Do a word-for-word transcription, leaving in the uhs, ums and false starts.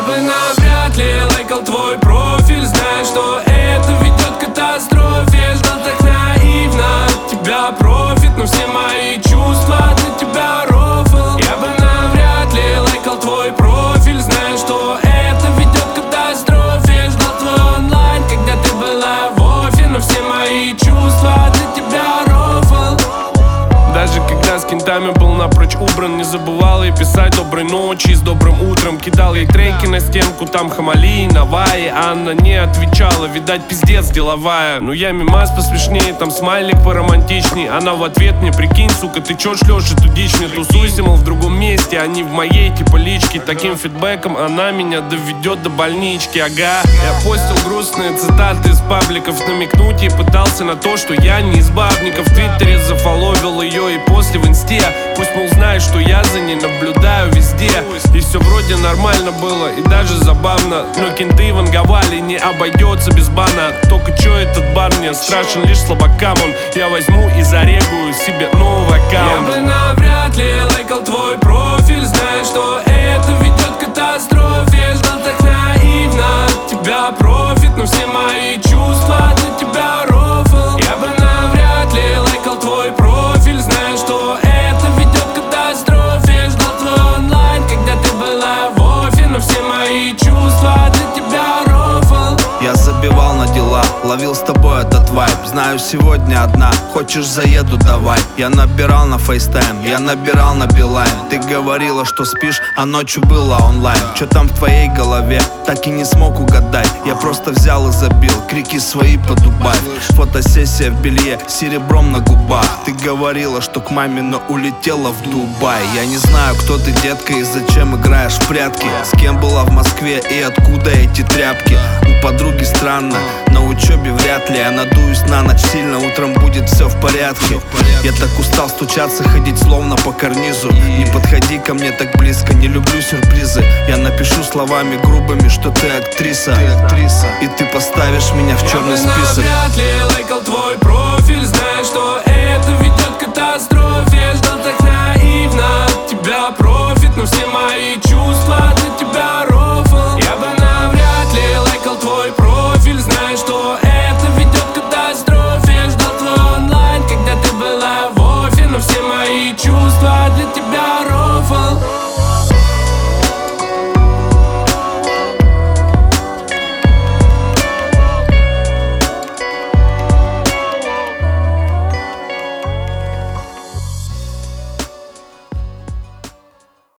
Я бы навряд ли лайкал твой профиль, зная, что это ведет к катастрофе. Ждал так наивно от тебя профит, но все мои чувства для тебя рофл. Я бы навряд ли лайкал твой профиль, зная, что это ведет к катастрофе. Ждал твой онлайн, когда ты была в офе, но все мои чувства для тебя рофл. Даже когда с кентами был напрочь убран, не забывал ей писать доброй ночи с добрым утром. Кидал ей треки на стенку, там Хамали, Наваи. Анна не отвечала, видать пиздец деловая. Ну я мимас посмешнее, там смайлик поромантичней. Она в ответ мне: прикинь, сука, ты чё шлёшь эту дичь? Не тусуйся, мол, в другом месте, а не в моей типа личке. Таким фидбэком она меня доведет до больнички, ага. Я постил грустные цитаты из пабликов, намекнуть ей пытался на то, что я не из бабников. В твиттере зафоловил ее и после в инсте. Пусть, мол, знает, что я за ней наблюдаю везде. И все вроде нормально было и даже забавно, но кенты ванговали, не обойдется без бана. Только чё этот бар мне страшен лишь слабакам он. Я возьму и зарегую себе новый аккаунт. Я бы навряд ли лайкал твой профиль, зная, что это ведет к катастрофе. Ждал так наивно от тебя профит, но все мои чувства для тебя рофл. Я бы навряд ли лайкал твой профиль, зная, что это ведет к катастрофе. Ждал твой онлайн, когда ты была в офе, но все мои чувства для тебя рофл. Я забивал на дела, ловил с тобой этот вайб. Знаю, сегодня одна, хочешь заеду, давай. Я набирал на фейстайм, я набирал на билайн. Ты говорила, что спишь, а ночью была онлайн. Чё там в твоей голове, так и не смог угадать. Я просто взял и забил, крики свои подубавь. Фотосессия в белье, серебром на губах. Ты говорила, что к маме, но улетела в Дубай. Я не знаю, кто ты, детка, и зачем играешь в прятки. С кем была в Москве и откуда эти тряпки. У подруги странно, на учебе вряд ли. Я надуюсь на ночь сильно, утром будет все в порядке. Я так устал стучаться, ходить словно по карнизу. Не подходи ко мне так близко, не люблю сюрпризы. Я напишу словами грубыми, что ты актриса, и ты поставишь меня в черный список. Я бы навряд ли лайкал